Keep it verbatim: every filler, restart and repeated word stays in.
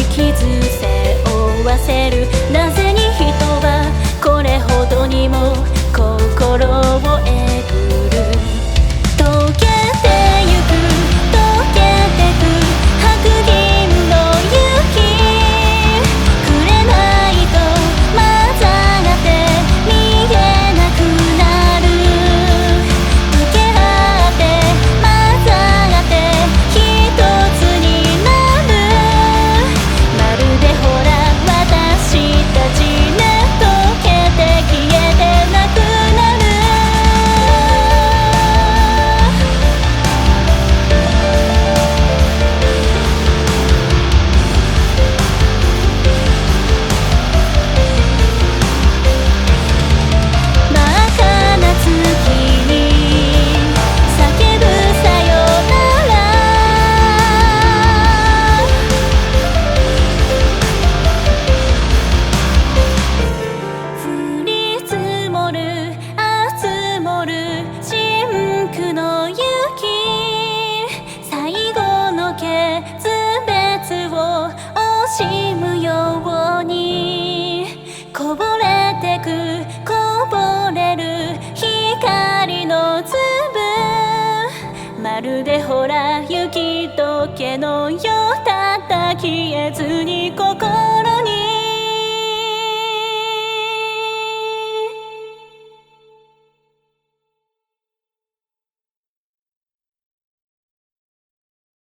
傷背負わせる。なぜに人はこれほどにも心をえぐる。溶けてゆく溶けてく白銀の雪。くれないと混ざって見えなくなる。溶け合って混ざって一つになる。まるでほら私たちね、溶けて消えてなくなる。バカな月に叫ぶさよなら。降り積もる集もる真紅の雪。最後の決別を惜しむようにこぼれてくこぼれる光の粒。まるでほら雪解けのようたった消えずにここ